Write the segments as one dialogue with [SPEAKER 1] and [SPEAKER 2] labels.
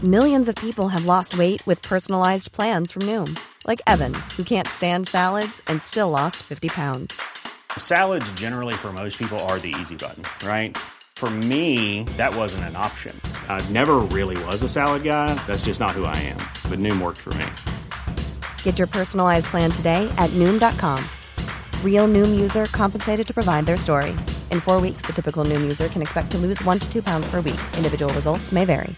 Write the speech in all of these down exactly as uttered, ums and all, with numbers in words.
[SPEAKER 1] Millions of people have lost weight with personalized plans from Noom. Like Evan, who can't stand salads and still lost fifty pounds.
[SPEAKER 2] Salads generally for most people are the easy button, right? For me, that wasn't an option. I never really was a salad guy. That's just not who I am. But Noom worked for me.
[SPEAKER 1] Get your personalized plan today at Noom dot com. Real Noom user compensated to provide their story. In four weeks, the typical Noom user can expect to lose one to two pounds per week. Individual results may vary.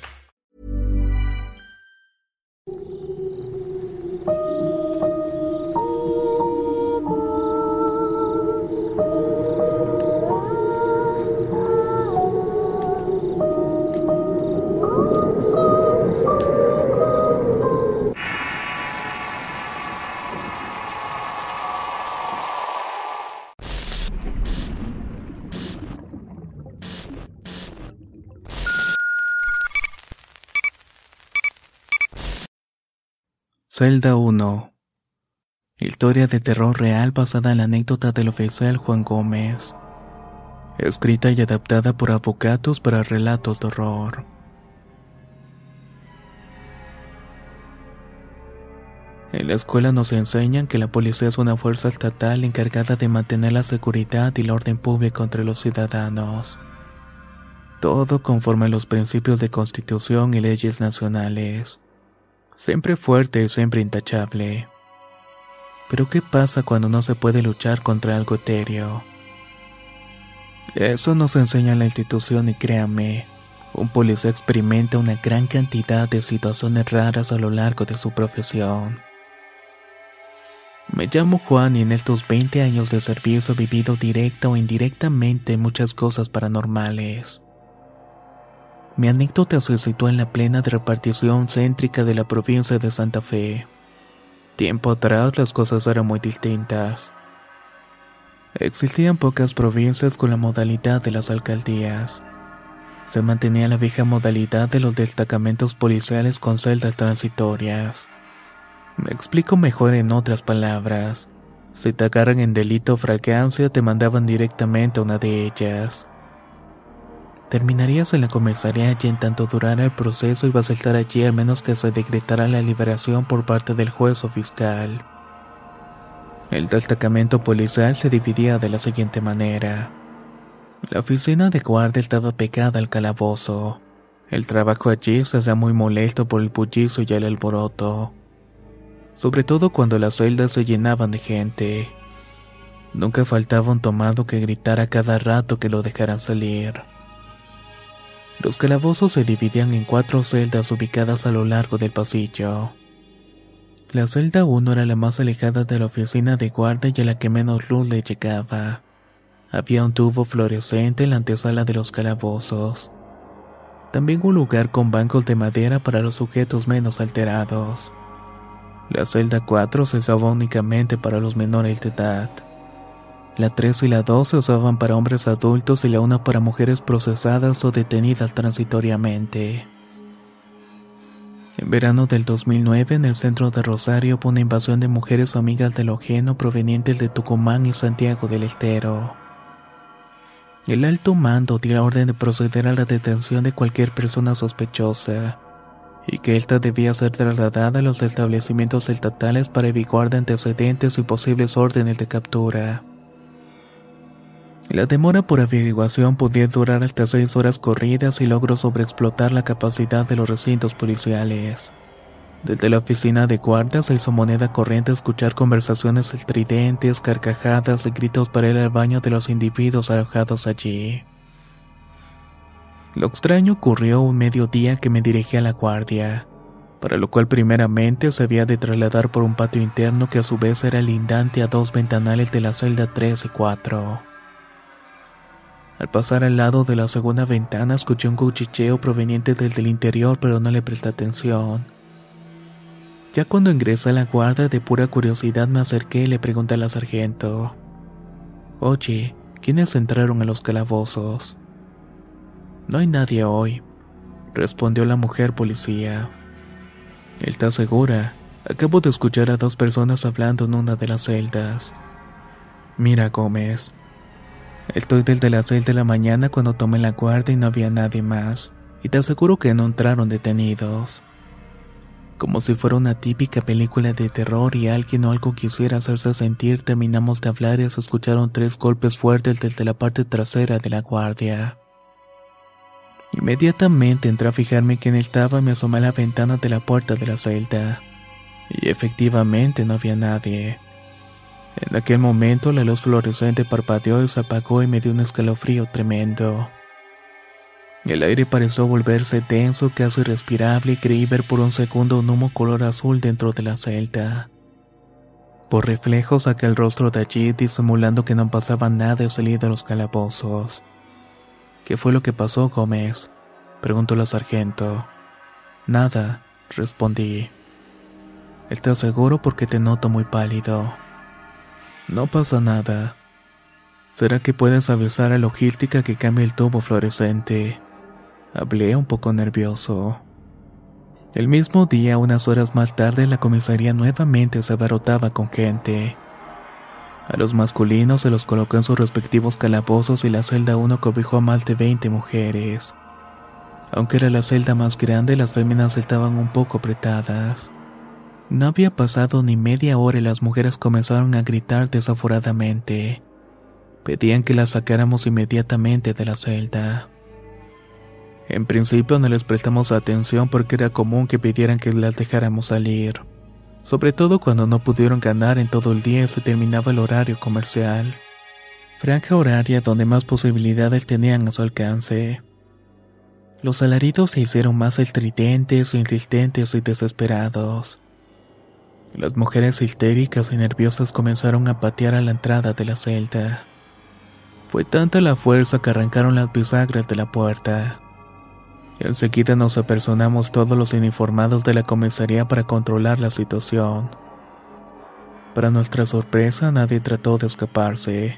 [SPEAKER 3] Celda uno. Historia de terror real basada en la anécdota del oficial Juan Gómez. Escrita y adaptada por Avocados para relatos de horror. En la escuela nos enseñan que la policía es una fuerza estatal encargada de mantener la seguridad y el orden público entre los ciudadanos. Todo conforme a los principios de Constitución y leyes nacionales. Siempre fuerte y siempre intachable. Pero ¿qué pasa cuando no se puede luchar contra algo etéreo? Eso nos enseña la institución y créanme, un policía experimenta una gran cantidad de situaciones raras a lo largo de su profesión. Me llamo Juan y en estos veinte años de servicio he vivido directa o indirectamente muchas cosas paranormales. Mi anécdota se sitúa en la plena repartición céntrica de la provincia de Santa Fe. Tiempo atrás las cosas eran muy distintas. Existían pocas provincias con la modalidad de las alcaldías. Se mantenía la vieja modalidad de los destacamentos policiales con celdas transitorias. Me explico mejor en otras palabras. Si te agarran en delito o fragancia te mandaban directamente a una de ellas. Terminarías en la comisaría y en tanto durara el proceso ibas a estar allí al menos que se decretara la liberación por parte del juez o fiscal. El destacamento policial se dividía de la siguiente manera. La oficina de guardia estaba pegada al calabozo. El trabajo allí se hacía muy molesto por el bullicio y el alboroto. Sobre todo cuando las celdas se llenaban de gente. Nunca faltaba un tomado que gritara cada rato que lo dejaran salir. Los calabozos se dividían en cuatro celdas ubicadas a lo largo del pasillo. La celda uno era la más alejada de la oficina de guardia y a la que menos luz le llegaba. Había un tubo fluorescente en la antesala de los calabozos. También un lugar con bancos de madera para los sujetos menos alterados. La celda cuatro se usaba únicamente para los menores de edad. La tres y la dos se usaban para hombres adultos y la una para mujeres procesadas o detenidas transitoriamente. En verano del dos mil nueve, en el centro de Rosario, hubo una invasión de mujeres amigas del Ojeno provenientes de Tucumán y Santiago del Estero. El alto mando dio la orden de proceder a la detención de cualquier persona sospechosa, y que ésta debía ser trasladada a los establecimientos estatales para averiguar de antecedentes y posibles órdenes de captura. La demora por averiguación podía durar hasta seis horas corridas y logró sobreexplotar la capacidad de los recintos policiales. Desde la oficina de guardia se hizo moneda corriente escuchar conversaciones estridentes, carcajadas y gritos para ir al baño de los individuos alojados allí. Lo extraño ocurrió un mediodía que me dirigí a la guardia, para lo cual primeramente se había de trasladar por un patio interno que a su vez era lindante a dos ventanales de la celda tres y cuatro. Al pasar al lado de la segunda ventana escuché un cuchicheo proveniente desde el interior, pero no le presté atención. Ya cuando ingresé a la guardia, de pura curiosidad me acerqué y le pregunté a la sargento: «Oye, ¿quiénes entraron a los calabozos?» «No hay nadie hoy», respondió la mujer policía. «¿Estás segura? Acabo de escuchar a dos personas hablando en una de las celdas». «Mira, Gómez, estoy desde las seis de la mañana cuando tomé la guardia y no había nadie más, y te aseguro que no entraron detenidos. Como si fuera una típica película de terror y alguien o algo quisiera hacerse sentir, terminamos de hablar y se escucharon tres golpes fuertes desde la parte trasera de la guardia. Inmediatamente entré a fijarme quién estaba y me asomé a la ventana de la puerta de la celda. Y efectivamente no había nadie. En aquel momento la luz fluorescente parpadeó y se apagó y me dio un escalofrío tremendo. El aire pareció volverse denso, casi irrespirable, y creí ver por un segundo un humo color azul dentro de la celda. Por reflejo saqué el rostro de allí, disimulando que no pasaba nada y salí de los calabozos. ¿Qué fue lo que pasó, Gómez?, preguntó la sargento. Nada, respondí. ¿Estás seguro? Porque te noto muy pálido. No pasa nada. ¿Será que puedes avisar a logística que cambie el tubo fluorescente? Hablé un poco nervioso. El mismo día, unas horas más tarde, la comisaría nuevamente se abarrotaba con gente. A los masculinos se los colocó en sus respectivos calabozos y la celda uno cobijó a más de veinte mujeres. Aunque era la celda más grande, las féminas estaban un poco apretadas. No había pasado ni media hora y las mujeres comenzaron a gritar desaforadamente. Pedían que las sacáramos inmediatamente de la celda. En principio no les prestamos atención porque era común que pidieran que las dejáramos salir, sobre todo cuando no pudieron ganar en todo el día y se terminaba el horario comercial, franja horaria donde más posibilidades tenían a su alcance. Los alaridos se hicieron más estridentes, insistentes y desesperados. Las mujeres histéricas y nerviosas comenzaron a patear a la entrada de la celda. Fue tanta la fuerza que arrancaron las bisagras de la puerta. Enseguida nos apersonamos todos los uniformados de la comisaría para controlar la situación. Para nuestra sorpresa, nadie trató de escaparse.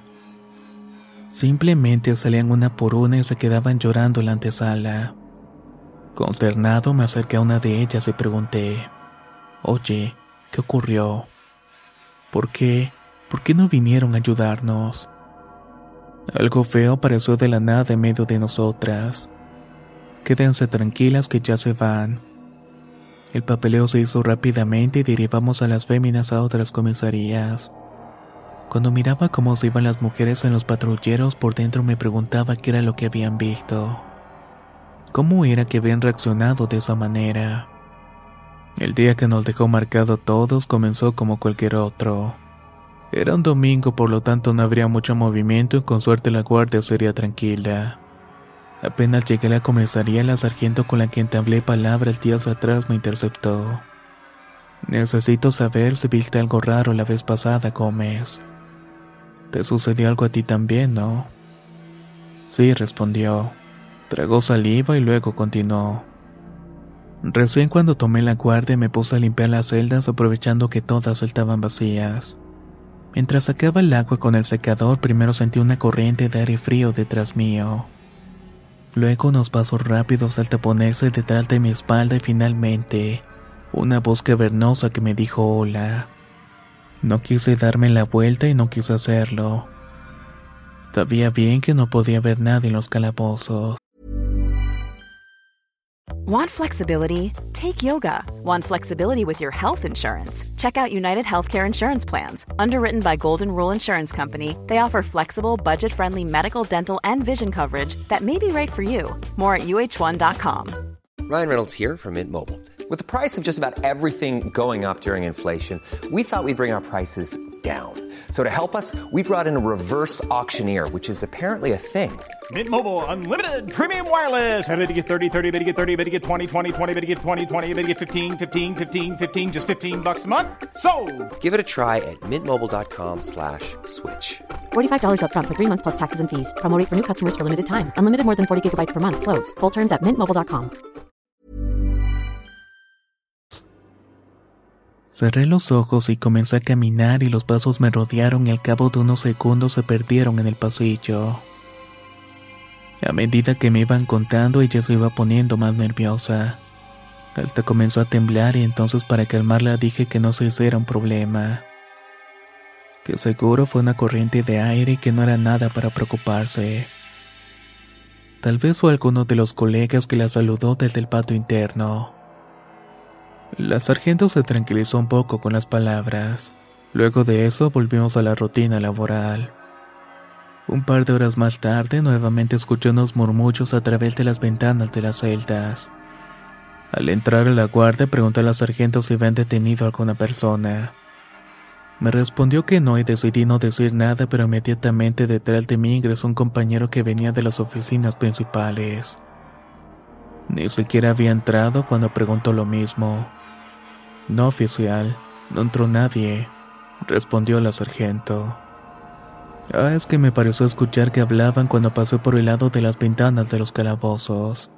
[SPEAKER 3] Simplemente salían una por una y se quedaban llorando en la antesala. Consternado, me acerqué a una de ellas y pregunté: «Oye, ¿qué ocurrió? ¿Por qué? ¿Por qué no vinieron a ayudarnos?» Algo feo apareció de la nada en medio de nosotras. «Quédense tranquilas que ya se van». El papeleo se hizo rápidamente y derivamos a las féminas a otras comisarías. Cuando miraba cómo se iban las mujeres en los patrulleros, por dentro me preguntaba qué era lo que habían visto. ¿Cómo era que habían reaccionado de esa manera? El día que nos dejó marcado todos comenzó como cualquier otro. Era un domingo, por lo tanto no habría mucho movimiento y con suerte la guardia sería tranquila. Apenas llegué a la comisaría, la sargento con la que entablé palabras días atrás me interceptó. «Necesito saber si viste algo raro la vez pasada, Gómez. Te sucedió algo a ti también, ¿no?» «Sí», respondió. Tragó saliva y luego continuó. «Recién cuando tomé la guardia me puse a limpiar las celdas aprovechando que todas estaban vacías. Mientras sacaba el agua con el secador, primero sentí una corriente de aire frío detrás mío. Luego unos pasos rápidos al taponerse detrás de mi espalda y finalmente una voz cavernosa que me dijo hola. No quise darme la vuelta y no quise hacerlo. Sabía bien que no podía ver nada en los calabozos.
[SPEAKER 4] Want flexibility? Take yoga. Want flexibility with your health insurance? Check out United Healthcare Insurance Plans. Underwritten by Golden Rule Insurance Company, they offer flexible, budget-friendly medical, dental, and vision coverage that may be right for you. More at U H one dot com.
[SPEAKER 5] Ryan Reynolds here from Mint Mobile. With the price of just about everything going up during inflation, we thought we'd bring our prices down. So to help us, we brought in a reverse auctioneer, which is apparently a thing.
[SPEAKER 6] Mint Mobile Unlimited Premium Wireless. How to get thirty, thirty, how to get thirty, how to get twenty, twenty, twenty, how to get twenty, twenty, how to get fifteen, fifteen, fifteen, fifteen, just fifteen bucks a month? Sold!
[SPEAKER 5] Give it a try at mintmobile.com slash switch.
[SPEAKER 7] forty-five dollars up front for three months plus taxes and fees. Promo rate for new customers for limited time. Unlimited more than forty gigabytes per month. Slows full terms at mint mobile dot com.
[SPEAKER 3] Cerré los ojos y comencé a caminar y los pasos me rodearon y al cabo de unos segundos se perdieron en el pasillo. A medida que me iban contando, ella se iba poniendo más nerviosa. Hasta comenzó a temblar y entonces para calmarla dije que no se hiciera un problema. Que seguro fue una corriente de aire y que no era nada para preocuparse. Tal vez fue alguno de los colegas que la saludó desde el patio interno. La sargento se tranquilizó un poco con las palabras. Luego de eso volvimos a la rutina laboral. Un par de horas más tarde nuevamente escuché unos murmullos a través de las ventanas de las celdas. Al entrar a la guardia pregunté a la sargento si habían detenido a alguna persona. Me respondió que no y decidí no decir nada, pero inmediatamente detrás de mí ingresó un compañero que venía de las oficinas principales. Ni siquiera había entrado cuando preguntó lo mismo. No, oficial, no entró nadie, respondió la sargento. Ah, es que me pareció escuchar que hablaban cuando pasé por el lado de las ventanas de los calabozos.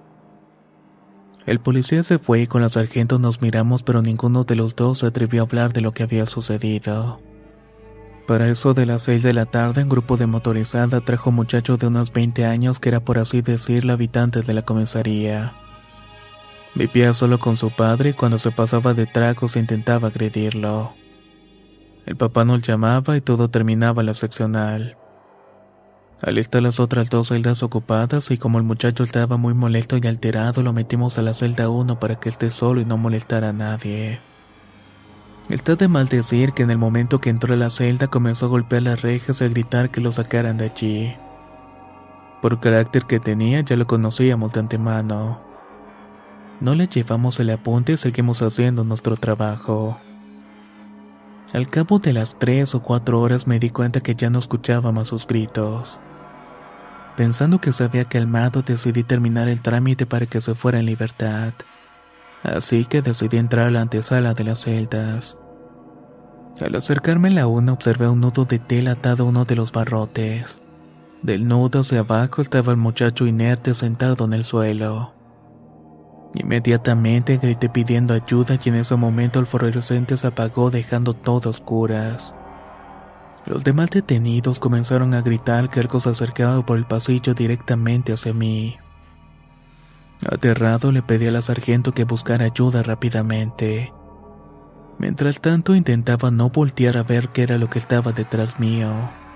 [SPEAKER 3] El policía se fue y con la sargento nos miramos, pero ninguno de los dos se atrevió a hablar de lo que había sucedido. Para eso de las seis de la tarde, un grupo de motorizada trajo un muchacho de unos veinte años que era, por así decirlo, habitante de la comisaría. Vivía solo con su padre y cuando se pasaba de tragos intentaba agredirlo. El papá nos llamaba y todo terminaba en la seccional. Al estar las otras dos celdas ocupadas y como el muchacho estaba muy molesto y alterado, lo metimos a la celda uno para que esté solo y no molestara a nadie. Está de mal decir que en el momento que entró a la celda comenzó a golpear las rejas y a gritar que lo sacaran de allí. Por el carácter que tenía ya lo conocíamos de antemano. No le llevamos el apunte y seguimos haciendo nuestro trabajo. Al cabo de las tres o cuatro horas me di cuenta que ya no escuchaba más sus gritos. Pensando que se había calmado, decidí terminar el trámite para que se fuera en libertad. Así que decidí entrar a la antesala de las celdas. Al acercarme a la una observé un nudo de tela atado a uno de los barrotes. Del nudo hacia abajo estaba el muchacho inerte sentado en el suelo. Inmediatamente grité pidiendo ayuda y en ese momento el fluorescente se apagó dejando todo a oscuras. Los demás detenidos comenzaron a gritar que algo se acercaba por el pasillo directamente hacia mí. Aterrado le pedí a la sargento que buscara ayuda rápidamente. Mientras tanto intentaba no voltear a ver qué era lo que estaba detrás mío.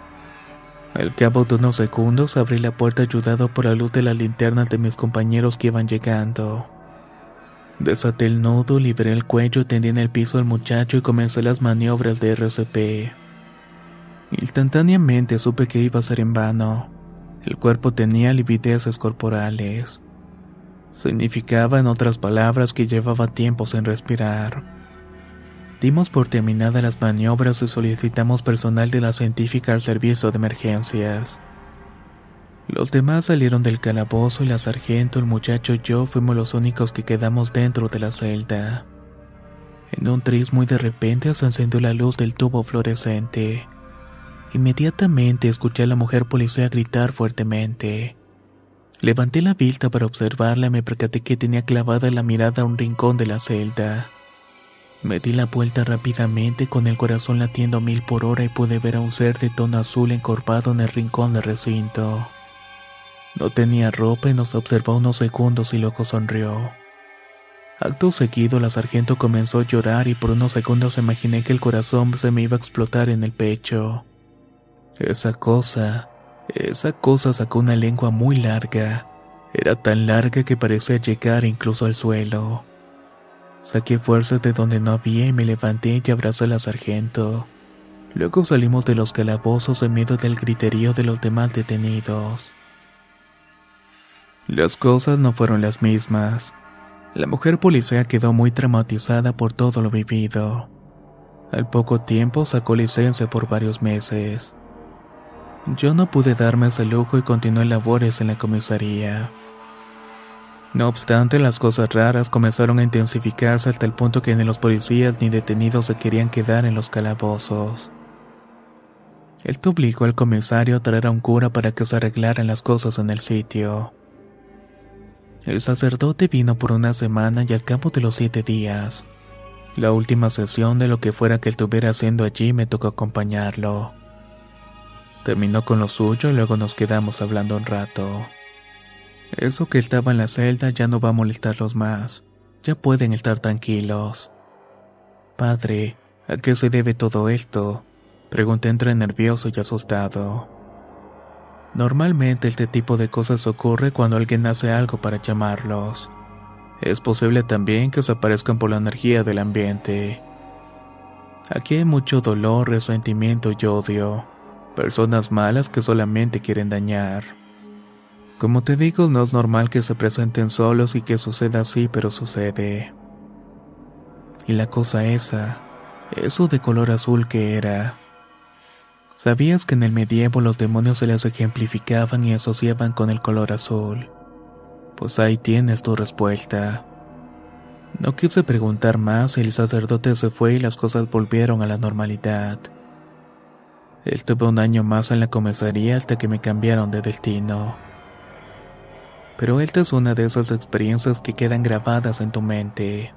[SPEAKER 3] Al cabo de unos segundos abrí la puerta ayudado por la luz de las linternas de mis compañeros que iban llegando. Desaté el nudo, liberé el cuello, tendí en el piso al muchacho y comencé las maniobras de R C P. Instantáneamente supe que iba a ser en vano. El cuerpo tenía livideces corporales. Significaba, en otras palabras, que llevaba tiempo sin respirar. Dimos por terminadas las maniobras y solicitamos personal de la científica al servicio de emergencias. Los demás salieron del calabozo y la sargento, el muchacho y yo fuimos los únicos que quedamos dentro de la celda. En un tris muy de repente se encendió la luz del tubo fluorescente. Inmediatamente escuché a la mujer policía gritar fuertemente. Levanté la vista para observarla y me percaté que tenía clavada la mirada a un rincón de la celda. Me di la vuelta rápidamente con el corazón latiendo a mil por hora y pude ver a un ser de tono azul encorvado en el rincón del recinto. No tenía ropa y nos observó unos segundos y luego sonrió. Acto seguido la sargento comenzó a llorar y por unos segundos imaginé que el corazón se me iba a explotar en el pecho. Esa cosa, esa cosa sacó una lengua muy larga. Era tan larga que parecía llegar incluso al suelo. Saqué fuerzas de donde no había y me levanté y abracé a la sargento. Luego salimos de los calabozos en medio del griterío de los demás detenidos. Las cosas no fueron las mismas. La mujer policía quedó muy traumatizada por todo lo vivido. Al poco tiempo sacó licencia por varios meses. Yo no pude darme ese lujo y continué labores en la comisaría. No obstante, las cosas raras comenzaron a intensificarse hasta el punto que ni los policías ni detenidos se querían quedar en los calabozos. Esto obligó al comisario a traer a un cura para que se arreglaran las cosas en el sitio. El sacerdote vino por una semana y al cabo de los siete días, la última sesión de lo que fuera que estuviera haciendo allí, me tocó acompañarlo. Terminó con lo suyo y luego nos quedamos hablando un rato. Eso que estaba en la celda ya no va a molestarlos más. Ya pueden estar tranquilos. Padre, ¿a qué se debe todo esto? Pregunté entre nervioso y asustado. Normalmente este tipo de cosas ocurre cuando alguien hace algo para llamarlos. Es posible también que se aparezcan por la energía del ambiente. Aquí hay mucho dolor, resentimiento y odio. Personas malas que solamente quieren dañar. Como te digo, no es normal que se presenten solos y que suceda así, pero sucede. Y la cosa esa, eso de color azul que era. ¿Sabías que en el medievo los demonios se les ejemplificaban y asociaban con el color azul? Pues ahí tienes tu respuesta. No quise preguntar más y el sacerdote se fue y las cosas volvieron a la normalidad. Estuve un año más en la comisaría hasta que me cambiaron de destino. Pero esta es una de esas experiencias que quedan grabadas en tu mente.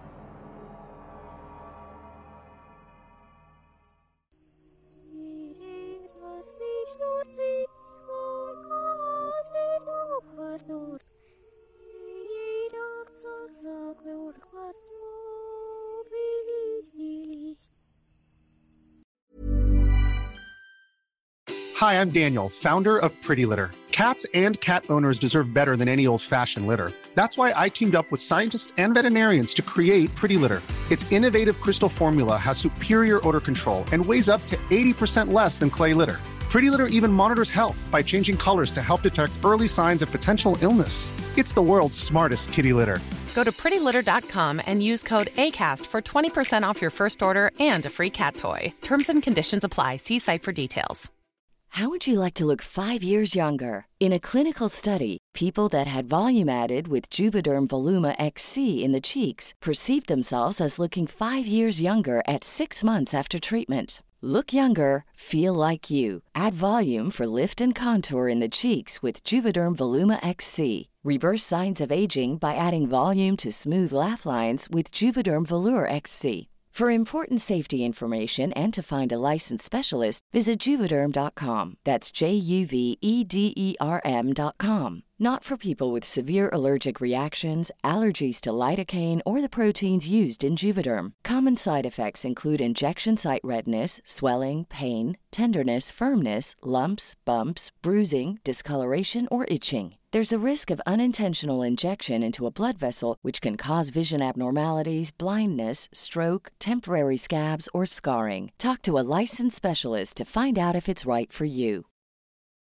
[SPEAKER 8] Hi, I'm Daniel, founder of Pretty Litter. Cats and cat owners deserve better than any old-fashioned litter. That's why I teamed up with scientists and veterinarians to create Pretty Litter. Its innovative crystal formula has superior odor control and weighs up to eighty percent less than clay litter. Pretty Litter even monitors health by changing colors to help detect early signs of potential illness. It's the world's smartest kitty litter.
[SPEAKER 9] Go to pretty litter dot com and use code ACAST for twenty percent off your first order and a free cat toy. Terms and conditions apply. See site for details.
[SPEAKER 10] How would you like to look five years younger? In a clinical study, people that had volume added with Juvederm Voluma X C in the cheeks perceived themselves as looking five years younger at six months after treatment. Look younger, feel like you. Add volume for lift and contour in the cheeks with Juvederm Voluma X C. Reverse signs of aging by adding volume to smooth laugh lines with Juvederm Volure X C. For important safety information and to find a licensed specialist, visit Juvederm dot com. That's J U V E D E R M dot com. Not for people with severe allergic reactions, allergies to lidocaine, or the proteins used in Juvederm. Common side effects include injection site redness, swelling, pain, tenderness, firmness, lumps, bumps, bruising, discoloration, or itching. There's a risk of unintentional injection into a blood vessel, which can cause vision abnormalities, blindness, stroke, temporary scabs, or scarring. Talk to a licensed specialist to find out if it's right for you.